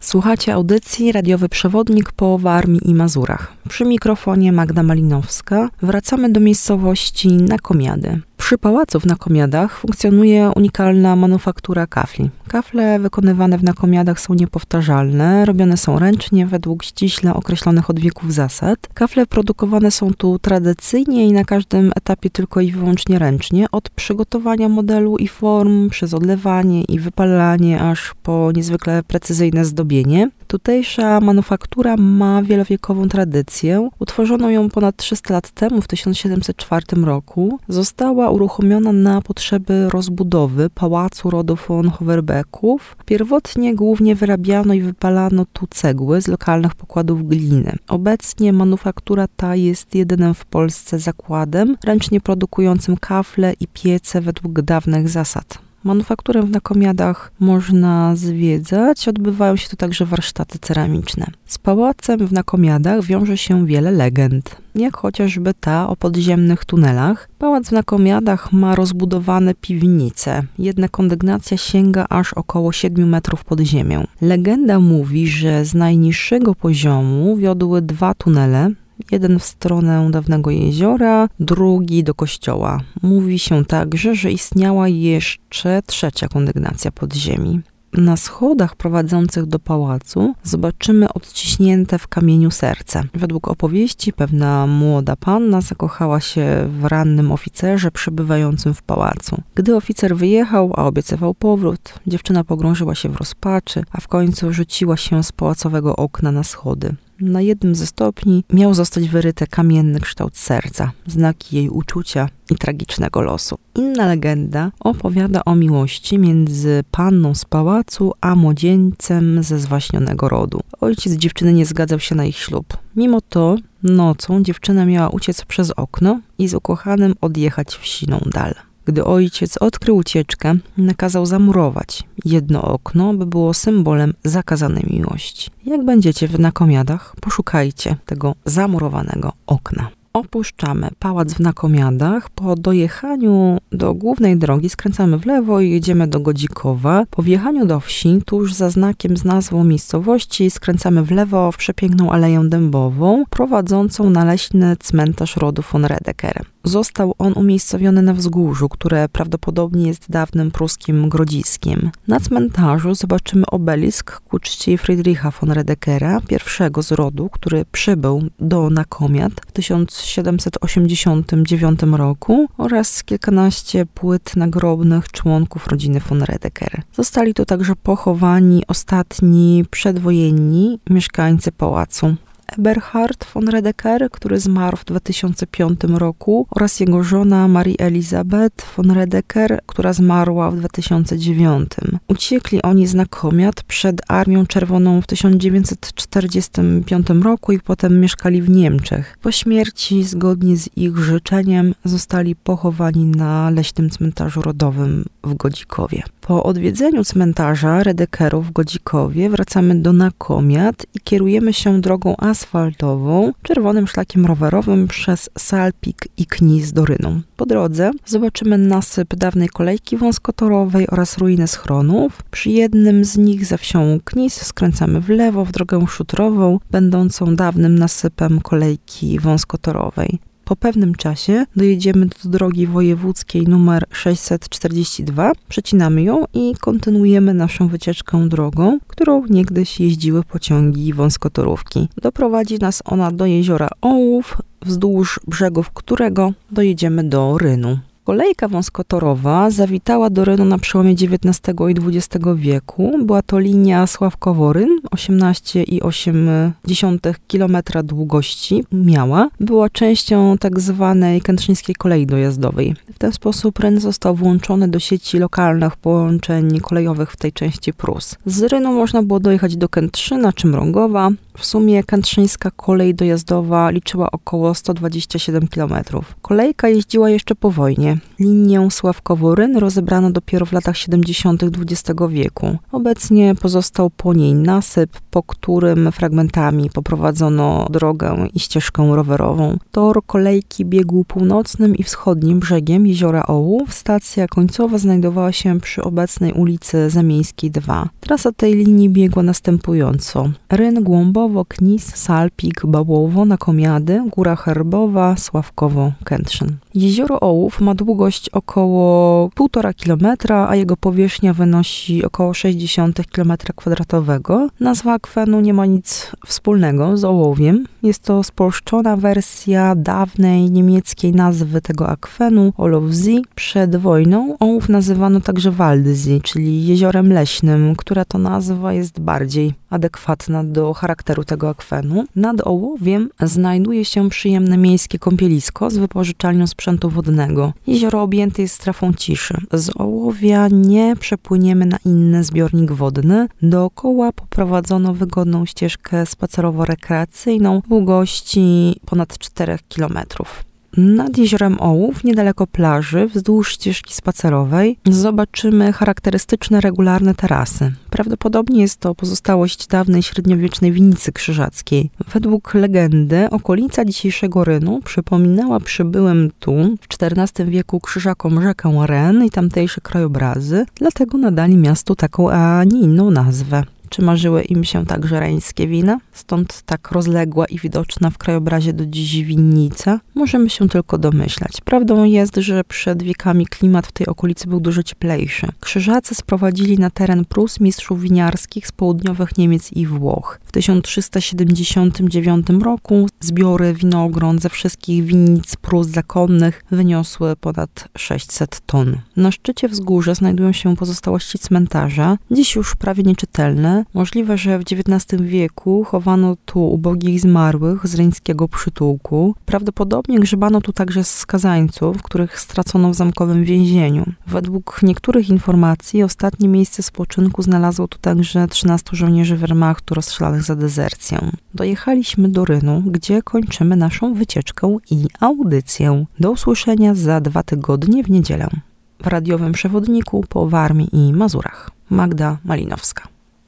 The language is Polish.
Słuchacie audycji Radiowy Przewodnik po Warmii i Mazurach. Przy mikrofonie Magda Malinowska. Wracamy do miejscowości Nakomiady. Przy pałacu w Nakomiadach funkcjonuje unikalna manufaktura kafli. Kafle wykonywane w Nakomiadach są niepowtarzalne, robione są ręcznie według ściśle określonych od wieków zasad. Kafle produkowane są tu tradycyjnie i na każdym etapie tylko i wyłącznie ręcznie, od przygotowania modelu i form, przez odlewanie i wypalanie, aż po niezwykle precyzyjne zdobienie. Tutejsza manufaktura ma wielowiekową tradycję. Utworzono ją ponad 300 lat temu, w 1704 roku. Została uruchomiona na potrzeby rozbudowy pałacu rodu von Hoverbeeków. Pierwotnie głównie wyrabiano i wypalano tu cegły z lokalnych pokładów gliny. Obecnie manufaktura ta jest jedynym w Polsce zakładem ręcznie produkującym kafle i piece według dawnych zasad. Manufakturę w Nakomiadach można zwiedzać, odbywają się tu także warsztaty ceramiczne. Z pałacem w Nakomiadach wiąże się wiele legend, jak chociażby ta o podziemnych tunelach. Pałac w Nakomiadach ma rozbudowane piwnice, jedna kondygnacja sięga aż około 7 metrów pod ziemią. Legenda mówi, że z najniższego poziomu wiodły 2 tunele, jeden w stronę dawnego jeziora, drugi do kościoła. Mówi się także, że istniała jeszcze 3. kondygnacja podziemi. Na schodach prowadzących do pałacu zobaczymy odciśnięte w kamieniu serce. Według opowieści pewna młoda panna zakochała się w rannym oficerze przebywającym w pałacu. Gdy oficer wyjechał, a obiecywał powrót, dziewczyna pogrążyła się w rozpaczy, a w końcu rzuciła się z pałacowego okna na schody. Na jednym ze stopni miał zostać wyryty kamienny kształt serca, znaki jej uczucia i tragicznego losu. Inna legenda opowiada o miłości między panną z pałacu a młodzieńcem ze zwaśnionego rodu. Ojciec dziewczyny nie zgadzał się na ich ślub. Mimo to nocą dziewczyna miała uciec przez okno i z ukochanym odjechać w siną dal. Gdy ojciec odkrył ucieczkę, nakazał zamurować jedno okno, by było symbolem zakazanej miłości. Jak będziecie w Nakomiadach, poszukajcie tego zamurowanego okna. Opuszczamy pałac w Nakomiadach. Po dojechaniu do głównej drogi skręcamy w lewo i jedziemy do Godzikowa. Po wjechaniu do wsi, tuż za znakiem z nazwą miejscowości, skręcamy w lewo w przepiękną aleję dębową, prowadzącą na leśny cmentarz rodu von Redeker. Został on umiejscowiony na wzgórzu, które prawdopodobnie jest dawnym pruskim grodziskiem. Na cmentarzu zobaczymy obelisk ku czci Friedricha von Redekera, pierwszego z rodu, który przybył do Nakomiad w 1789 roku, oraz kilkanaście płyt nagrobnych członków rodziny von Redeker. Zostali tu także pochowani ostatni przedwojenni mieszkańcy pałacu. Eberhard von Redeker, który zmarł w 2005 roku, oraz jego żona Marie Elisabeth von Redeker, która zmarła w 2009. Uciekli oni z Nakomiad przed Armią Czerwoną w 1945 roku i potem mieszkali w Niemczech. Po śmierci, zgodnie z ich życzeniem, zostali pochowani na leśnym cmentarzu rodowym w Godzikowie. Po odwiedzeniu cmentarza Redekerów w Godzikowie wracamy do Nakomiad i kierujemy się drogą asfaltową, czerwonym szlakiem rowerowym przez Salpik i Knis do Rynu. Po drodze zobaczymy nasyp dawnej kolejki wąskotorowej oraz ruiny schronów. Przy jednym z nich za wsią Knis skręcamy w lewo w drogę szutrową, będącą dawnym nasypem kolejki wąskotorowej. Po pewnym czasie dojedziemy do drogi wojewódzkiej nr 642, przecinamy ją i kontynuujemy naszą wycieczkę drogą, którą niegdyś jeździły pociągi wąskotorówki. Doprowadzi nas ona do jeziora Ołów, wzdłuż brzegów którego dojedziemy do Rynu. Kolejka wąskotorowa zawitała do Rynu na przełomie XIX i XX wieku. Była to linia Sławkowo-Ryn, 18,8 km długości miała. Była częścią tak zwanej kętrzyńskiej kolei dojazdowej. W ten sposób Ryn został włączony do sieci lokalnych połączeń kolejowych w tej części Prus. Z Rynu można było dojechać do Kętrzyna czy Mrągowa. W sumie kętrzyńska kolej dojazdowa liczyła około 127 km. Kolejka jeździła jeszcze po wojnie. Linię Sławkowo-Ryn rozebrano dopiero w latach 70. XX wieku. Obecnie pozostał po niej nasyp nasyp, po którym fragmentami poprowadzono drogę i ścieżkę rowerową. Tor kolejki biegł północnym i wschodnim brzegiem Jeziora Ołów. Stacja końcowa znajdowała się przy obecnej ulicy Zamiejskiej 2. Trasa tej linii biegła następująco: Ryn, Głąbowo, Knis, Salpik, Bałowo, Nakomiady, Góra Herbowa, Sławkowo, Kętrzyn. Jezioro Ołów ma długość około 1,5 kilometra, a jego powierzchnia wynosi około 0,6 km². Nazwa akwenu nie ma nic wspólnego z ołowiem. Jest to spolszczona wersja dawnej niemieckiej nazwy tego akwenu, Olowsee. Przed wojną Ołów nazywano także Waldsee, czyli jeziorem leśnym, która to nazwa jest bardziej adekwatna do charakteru tego akwenu. Nad Ołowiem znajduje się przyjemne miejskie kąpielisko z wypożyczalnią sprzętu wodnego. Jezioro objęte jest strefą ciszy. Z Ołowia nie przepłyniemy na inny zbiornik wodny. Dookoła poprowadzono wygodną ścieżkę spacerowo-rekreacyjną długości ponad 4 kilometrów. Nad jeziorem Ołów, niedaleko plaży, wzdłuż ścieżki spacerowej, zobaczymy charakterystyczne, regularne tarasy. Prawdopodobnie jest to pozostałość dawnej średniowiecznej winnicy krzyżackiej. Według legendy okolica dzisiejszego Rynu przypominała przybyłym tu w XIV wieku krzyżakom rzekę Ren i tamtejsze krajobrazy, dlatego nadali miastu taką, a nie inną nazwę. Czy marzyły im się także reńskie wina? Stąd tak rozległa i widoczna w krajobrazie do dziś winnica? Możemy się tylko domyślać. Prawdą jest, że przed wiekami klimat w tej okolicy był dużo cieplejszy. Krzyżacy sprowadzili na teren Prus mistrzów winiarskich z południowych Niemiec i Włoch. W 1379 roku zbiory winogron ze wszystkich winnic Prus zakonnych wyniosły ponad 600 ton. Na szczycie wzgórza znajdują się pozostałości cmentarza, dziś już prawie nieczytelne. Możliwe, że w XIX wieku chowano tu ubogich zmarłych z reńskiego przytułku. Prawdopodobnie grzebano tu także skazańców, których stracono w zamkowym więzieniu. Według niektórych informacji ostatnie miejsce spoczynku znalazło tu także 13 żołnierzy Wehrmachtu rozstrzelanych za dezercję. Dojechaliśmy do Rynu, gdzie kończymy naszą wycieczkę i audycję. Do usłyszenia za 2 tygodnie w niedzielę. W radiowym przewodniku po Warmii i Mazurach. Magda Malinowska.